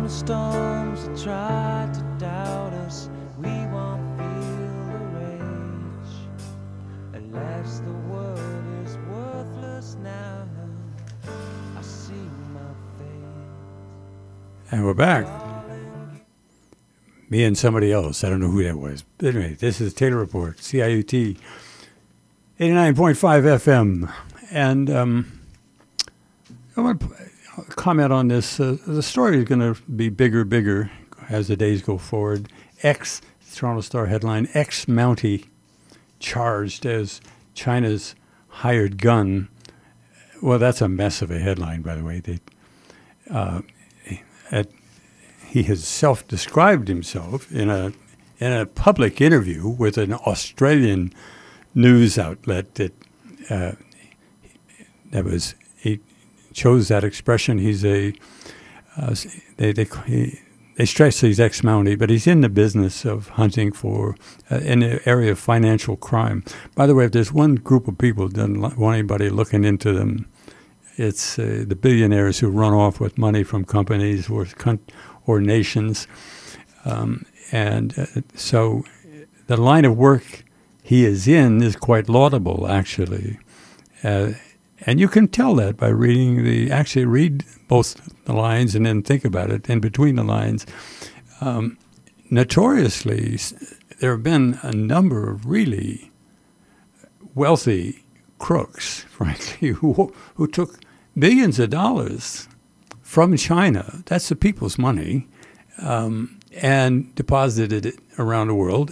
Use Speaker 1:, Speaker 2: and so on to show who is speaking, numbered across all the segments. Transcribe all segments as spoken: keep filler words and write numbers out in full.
Speaker 1: the storms that try to doubt us, we won't feel the rage. Alas, the world is worthless now. I see my fate.
Speaker 2: And we're back. Me and somebody else. I don't know who that was. But anyway, this is Taylor Report, C I U T, eighty-nine point five F M. And um, I want to comment on this. Uh, the story is going to be bigger, bigger as the days go forward. Ex Toronto Star headline, ex-Mountie charged as China's hired gun. Well, that's a mess of a headline, by the way. They, uh, at, he has self-described himself in a in a public interview with an Australian news outlet that uh, that was he chose that expression. He's a uh, they they he, they stress he's ex-Mountie, but he's in the business of hunting for uh, in the area of financial crime. By the way, if there's one group of people who doesn't want anybody looking into them, it's uh, the billionaires who run off with money from companies or con- or nations. Um, and uh, so the line of work he is in is quite laudable, actually. Uh, and you can tell that by reading the, actually read both the lines and then think about it in between the lines. Um, notoriously, there have been a number of really wealthy crooks, frankly, who, who took billions of dollars from China, that's the people's money, um, and deposited it around the world.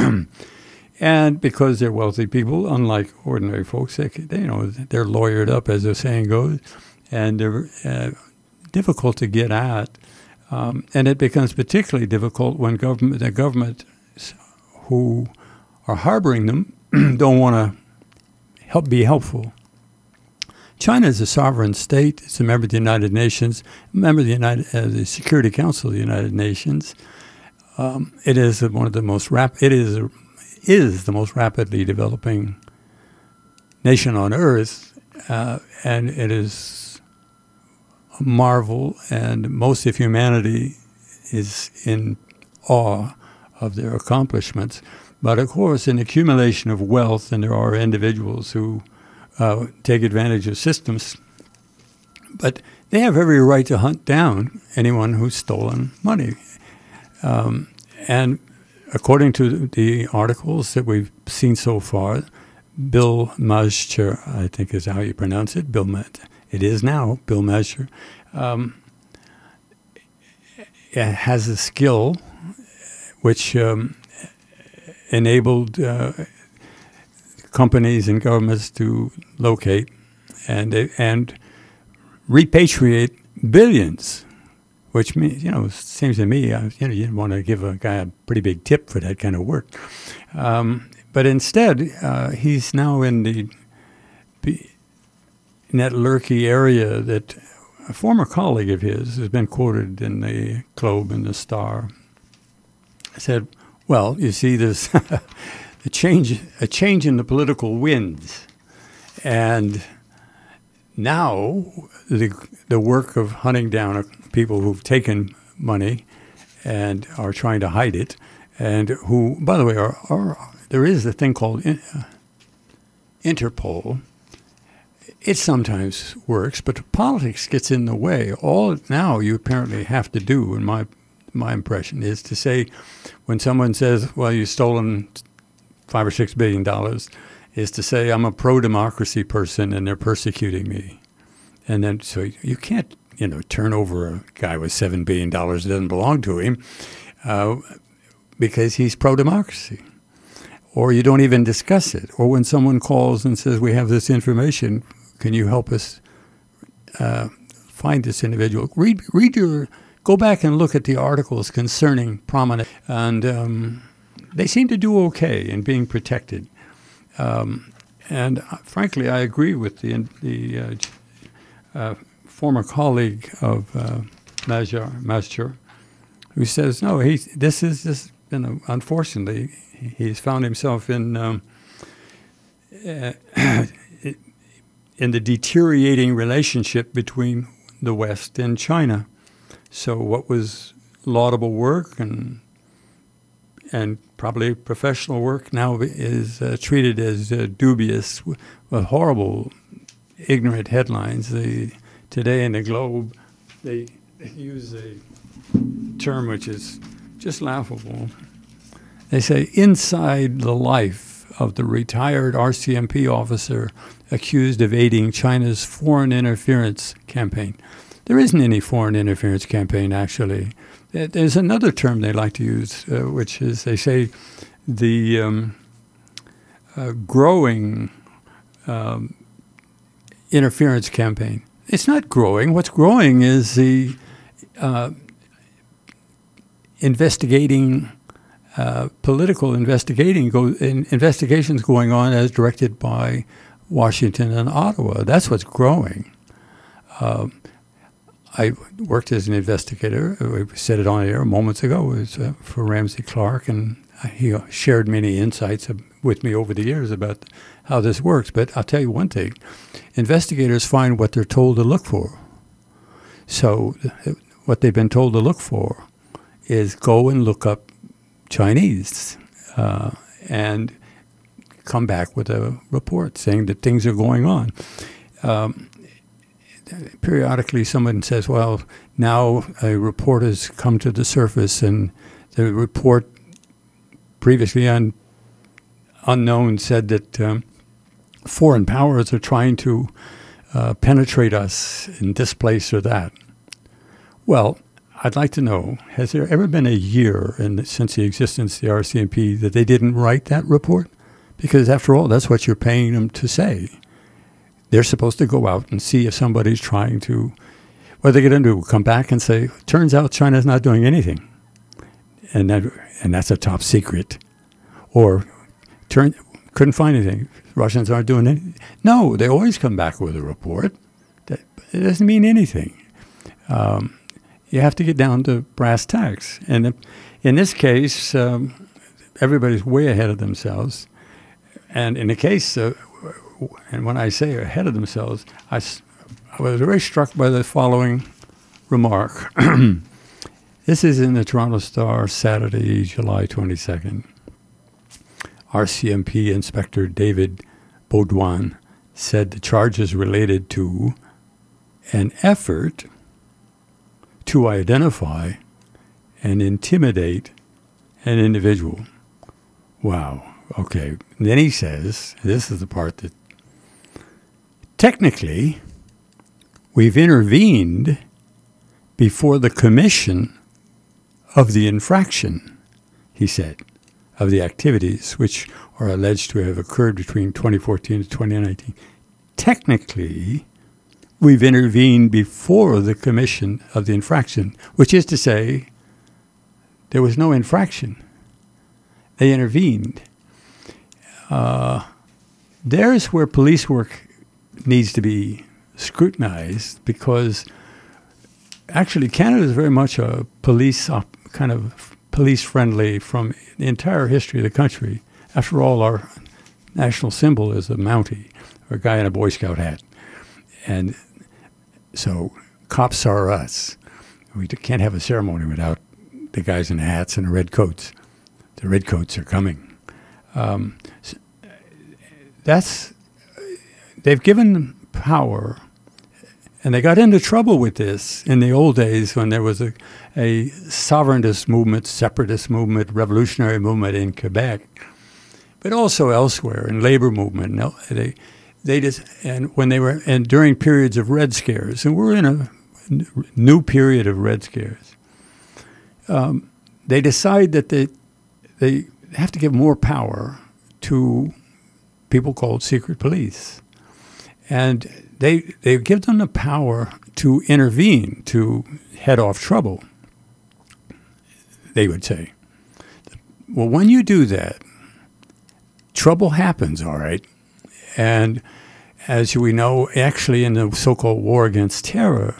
Speaker 2: And because they're wealthy people, unlike ordinary folks, they, they, you know, they're lawyered up, as the saying goes, and they're uh, difficult to get at. Um, and it becomes particularly difficult when government, the government who are harboring them don't want to help be helpful. China is a sovereign state. It's a member of the United Nations, a member of the United, uh, the Security Council of the United Nations. Um, it is one of the most rap. It is a, is the most rapidly developing nation on earth, uh, and it is a marvel. And most of humanity is in awe of their accomplishments. But of course, an accumulation of wealth, and there are individuals who Uh, take advantage of systems, but they have every right to hunt down anyone who's stolen money. Um, and according to the articles that we've seen so far, Bill Mazur, I think is how you pronounce it, Bill, it is now Bill Mazur, um, has a skill which um, enabled uh, companies and governments to locate and and repatriate billions, which means, you know, it seems to me, uh, you know, you want to give a guy a pretty big tip for that kind of work. Um, but instead, uh, he's now in the in that lurky area that a former colleague of his has been quoted in the Globe and the Star. Said, well, you see, there's a change, a change in the political winds, and now the the work of hunting down people who've taken money and are trying to hide it, and who, by the way, are, are there is a thing called in, uh, Interpol. It sometimes works, but politics gets in the way. All now you apparently have to do, in my my impression, is to say, when someone says, "Well, you've stolen five or six billion dollars," is to say, I'm a pro-democracy person and they're persecuting me. And then, so you can't, you know, turn over a guy with seven billion dollars that doesn't belong to him uh, because he's pro-democracy. Or you don't even discuss it. Or when someone calls and says, we have this information, can you help us uh, find this individual? Read, read your, go back and look at the articles concerning prominent, and um, they seem to do okay in being protected. Um, and uh, frankly, I agree with the the uh, uh, former colleague of uh, Mazur, Mazur, who says, no, he's, this is just, you know, unfortunately, he's found himself in um, uh, in the deteriorating relationship between the West and China. So what was laudable work and and probably professional work now is uh, treated as uh, dubious, with horrible, ignorant headlines. The, today in the Globe, they use a term which is just laughable. They say, inside the life of the retired R C M P officer accused of aiding China's foreign interference campaign. There isn't any foreign interference campaign, actually. There's another term they like to use, uh, which is, they say, the um, uh, growing um, interference campaign. It's not growing. What's growing is the uh, investigating, uh, political investigating go, in, investigations going on as directed by Washington and Ottawa. That's what's growing. Uh, I worked as an investigator. We said it on air moments ago. It was uh, for Ramsey Clark, and he shared many insights with me over the years about how this works. But I'll tell you one thing. Investigators find what they're told to look for. So uh, what they've been told to look for is go and look up Chinese uh, and come back with a report saying that things are going on. Um, Periodically, someone says, well, now a report has come to the surface, and the report previously un- unknown said that um, foreign powers are trying to uh, penetrate us in this place or that. Well, I'd like to know, has there ever been a year in the, since the existence of the R C M P that they didn't write that report? Because after all, that's what you're paying them to say. They're supposed to go out and see if somebody's trying to, what are they going to do? Come back and say, turns out China's not doing anything. And that, and that's a top secret. Or turn couldn't find anything. Russians aren't doing anything. No, they always come back with a report. That, it doesn't mean anything. Um, you have to get down to brass tacks. And in this case, um, everybody's way ahead of themselves. And in the case uh, and when I say ahead of themselves, I, I was very struck by the following remark. This is in the Toronto Star, Saturday, July twenty-second. R C M P Inspector David Baudouin said the charges related to an effort to identify and intimidate an individual. Wow. Okay. And then he says, this is the part that technically we've intervened before the commission of the infraction, he said, of the activities which are alleged to have occurred between twenty fourteen and twenty nineteen. Technically, we've intervened before the commission of the infraction, which is to say, there was no infraction. They intervened. Uh, there's where police work needs to be scrutinized, because actually Canada is very much a police op- kind of police-friendly from the entire history of the country. After all, our national symbol is a Mountie, or a guy in a Boy Scout hat. And so cops are us. We can't have a ceremony without the guys in the hats and the red coats. The red coats are coming. Um, so that's, they've given power, and they got into trouble with this in the old days when there was a, a sovereigntist movement, separatist movement, revolutionary movement in Quebec, but also elsewhere in labor movement. They, they just, and when they were, and during periods of Red Scares, and we're in a new period of Red Scares, um, they decide that they they have to give more power to people called secret police, and they they give them the power to intervene, to head off trouble, they would say. Well, when you do that, trouble happens, all right. And as we know, actually in the so-called war against terror,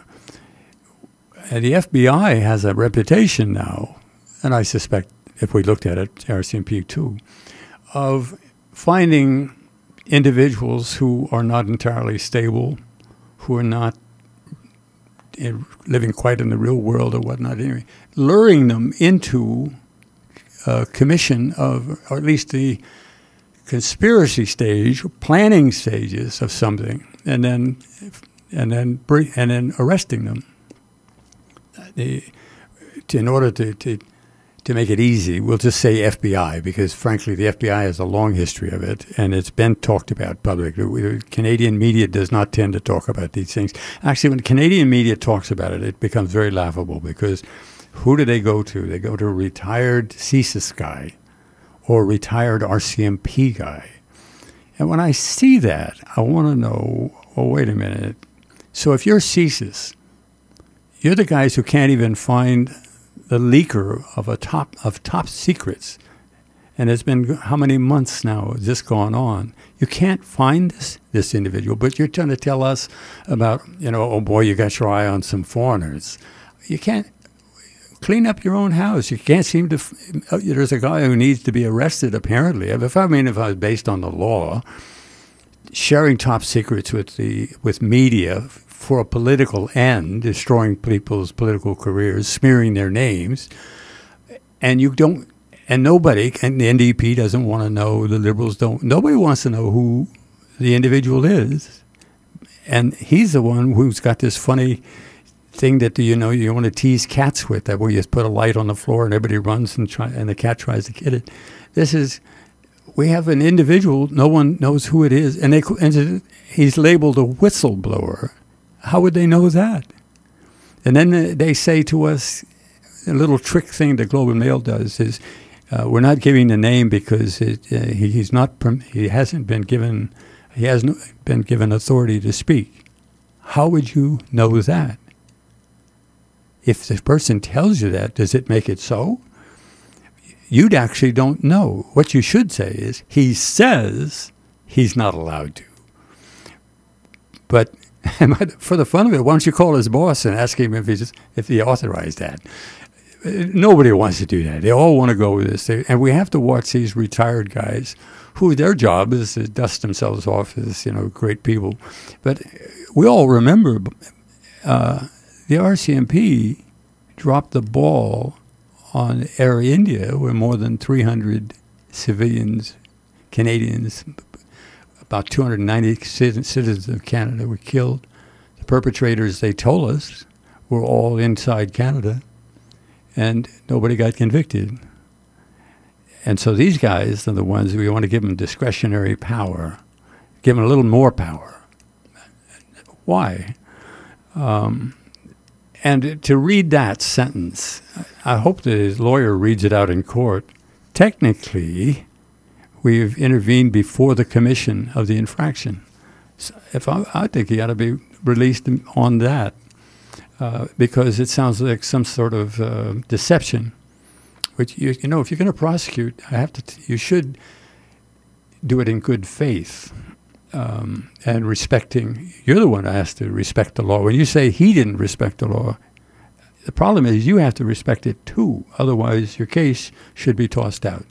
Speaker 2: the F B I has a reputation now, and I suspect if we looked at it, R C M P too, of finding individuals who are not entirely stable, who are not in, living quite in the real world or whatnot. Anyway, luring them into a commission of, or at least the conspiracy stage, planning stages of something, and then and then and then arresting them. The, to, in order to, to to make it easy, we'll just say F B I, because frankly the F B I has a long history of it, and it's been talked about publicly. The Canadian media does not tend to talk about these things. Actually, when Canadian media talks about it, it becomes very laughable, because who do they go to? They go to a retired C S I S guy or retired R C M P guy. And when I see that, I want to know, oh, wait a minute. So if you're C S I S, you're the guys who can't even find the leaker of a top of top secrets. And it's been how many months now has this gone on? You can't find this, this individual, but you're trying to tell us about, you know, oh boy, you got your eye on some foreigners. You can't clean up your own house. You can't seem to, uh, there's a guy who needs to be arrested apparently. If I mean, if I was based on the law, sharing top secrets with the with media for a political end, destroying people's political careers, smearing their names, and you don't, and nobody, and the N D P doesn't want to know, the Liberals don't, nobody wants to know who the individual is. And he's the one who's got this funny thing that, you know, you want to tease cats with, that where you just put a light on the floor and everybody runs and try, and the cat tries to get it. This is, we have an individual, no one knows who it is, and, they, and he's labeled a whistleblower. How would they know that? And then they say to us, a little trick thing the Globe and Mail does is, uh, we're not giving the name because it, uh, he, he's not, he hasn't been given, he hasn't been given authority to speak. How would you know that? If the person tells you that, does it make it so? You'd actually don't know. What you should say is, he says he's not allowed to. But for the fun of it, why don't you call his boss and ask him if he's, if he authorized that? Nobody wants to do that. They all want to go with this. They, and we have to watch these retired guys who their job is to dust themselves off as, you know, great people. But we all remember uh, the R C M P dropped the ball on Air India, where more than three hundred civilians, Canadians, about two hundred ninety citizens of Canada were killed. The perpetrators, they told us, were all inside Canada, and nobody got convicted. And so these guys are the ones we want to give them discretionary power, give them a little more power. Why? Um, and to read that sentence, I hope that his lawyer reads it out in court. Technically, we've intervened before the commission of the infraction. So if I, I think he ought to be released on that, uh, because it sounds like some sort of uh, deception. Which you, you know, if you're going to prosecute, I have to. T- you should do it in good faith um, and respecting. You're the one who has to respect the law. When you say he didn't respect the law, the problem is you have to respect it too. Otherwise, your case should be tossed out.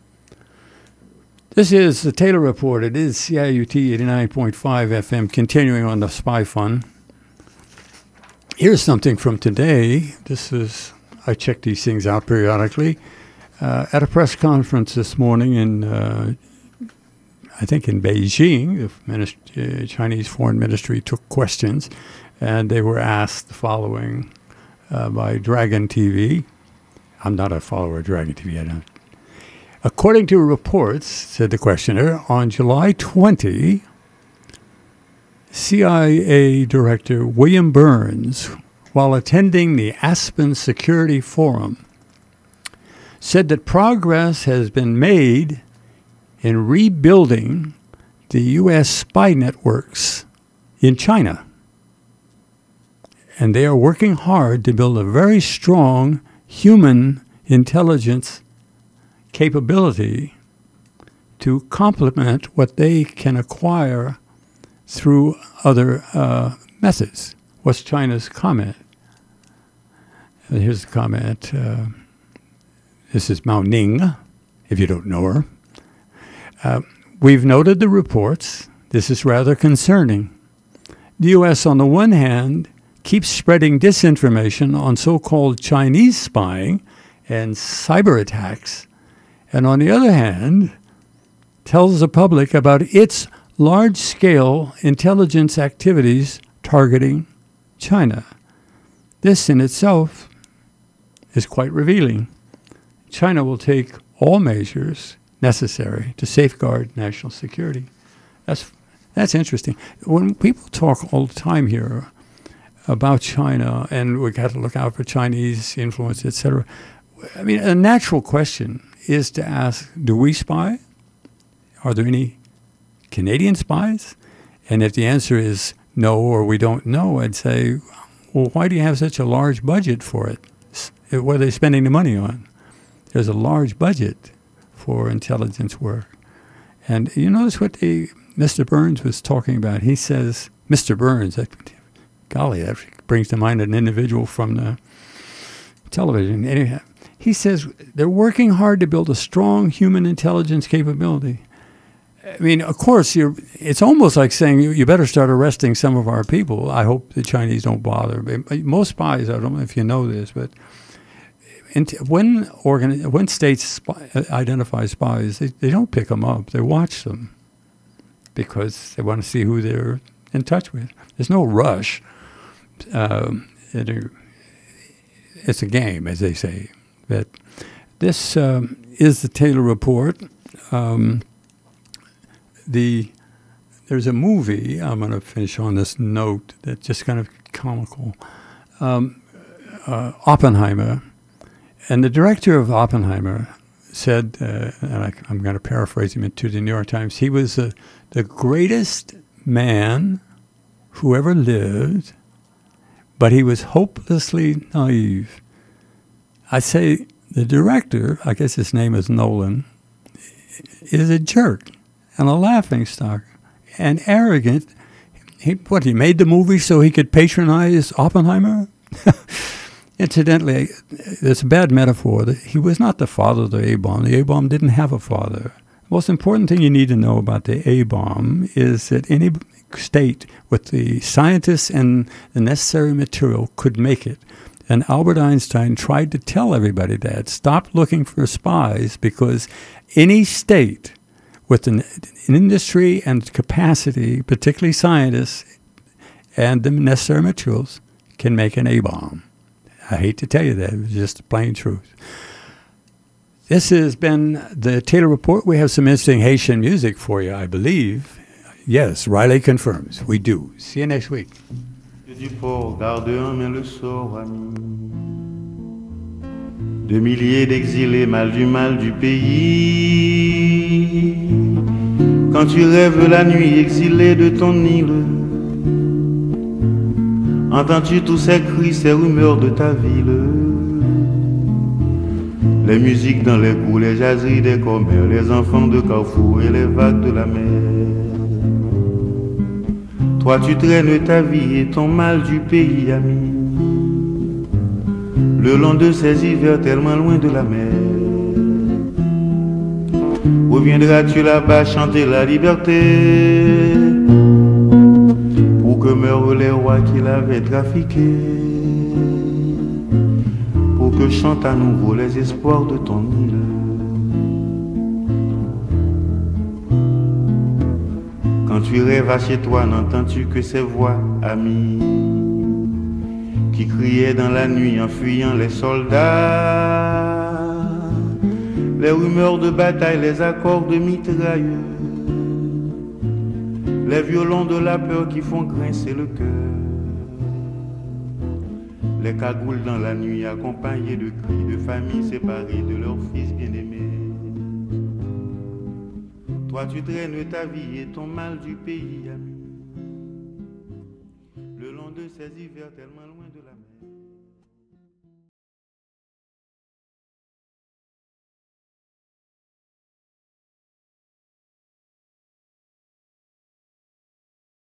Speaker 2: This is the Taylor Report. It is C I U T eighty-nine point five F M, continuing on the Spy Fund. Here's something from today. This is, I check these things out periodically. Uh, at a press conference this morning in, uh, I think in Beijing, the minist- uh, Chinese Foreign Ministry took questions, and they were asked the following uh, by Dragon T V. I'm not a follower of Dragon T V, I don't. According to reports, said the questioner, on July twentieth, C I A Director William Burns, while attending the Aspen Security Forum, said that progress has been made in rebuilding the U S spy networks in China. And they are working hard to build a very strong human intelligence capability to complement what they can acquire through other uh, methods. What's China's comment? And here's the comment. Uh, this is Mao Ning, if you don't know her. Uh, we've noted the reports. This is rather concerning. The U S, on the one hand, keeps spreading disinformation on so-called Chinese spying and cyber attacks, and on the other hand, tells the public about its large-scale intelligence activities targeting China. This in itself is quite revealing. China will take all measures necessary to safeguard national security. That's that's interesting. When people talk all the time here about China and we got to look out for Chinese influence, et cetera, I mean, a natural question is to ask, do we spy? Are there any Canadian spies? And if the answer is no or we don't know, I'd say, well, why do you have such a large budget for it? What are they spending the money on? There's a large budget for intelligence work. And you notice what the, Mister Burns was talking about. He says, Mister Burns, that, golly, that brings to mind an individual from the television. Anyhow, he says they're working hard to build a strong human intelligence capability. I mean, of course, you're, it's almost like saying you, you better start arresting some of our people. I hope the Chinese don't bother. Most spies, I don't know if you know this, but when organ, when states spy, identify spies, they, they don't pick them up. They watch them because they want to see who they're in touch with. There's no rush. Um, it, it's a game, as they say. But this um, is the Taylor Report. Um, the there's a movie. I'm going to finish on this note that's just kind of comical. Um, uh, Oppenheimer, and the director of Oppenheimer said, uh, and I, I'm going to paraphrase him to the New York Times. He was uh, the greatest man who ever lived, but he was hopelessly naive. I say the director, I guess his name is Nolan, is a jerk and a laughingstock and arrogant. He, what, he made the movie so he could patronize Oppenheimer? Incidentally, it's a bad metaphor. He was not the father of the A-bomb. The A-bomb didn't have a father. The most important thing you need to know about the A-bomb is that any state with the scientists and the necessary material could make it. And Albert Einstein tried to tell everybody that. Stop looking for spies, because any state with an, an industry and capacity, particularly scientists and the necessary materials, can make an A-bomb. I hate to tell you that. It's just the plain truth. This has been the Taylor Report. We have some interesting Haitian music for you, I believe. Yes, Riley confirms. We do. See you next week.
Speaker 3: Du port, garde en main le sort, ami. De milliers d'exilés, mal du mal du pays. Quand tu rêves la nuit, exilé de ton île, entends-tu tous ces cris, ces rumeurs de ta ville? Les musiques dans les coups, les jaseries des commères, les enfants de Carrefour et les vagues de la mer. Toi tu traînes ta vie et ton mal du pays, ami, le long de ces hivers tellement loin de la mer. Reviendras-tu là-bas chanter la liberté, pour que meurent les rois qui l'avaient trafiqué, pour que chantent à nouveau les espoirs de ton île? Quand tu rêves à chez toi, n'entends-tu que ces voix, amis, qui criaient dans la nuit en fuyant les soldats, les rumeurs de bataille, les accords de mitrailleux, les violons de la peur qui font grincer le cœur, les cagoules dans la nuit accompagnés de cris de familles séparées de leurs fils bien-aimés. Toi tu traînes ta vie et ton mal du pays, ami, le long de ces hivers tellement loin de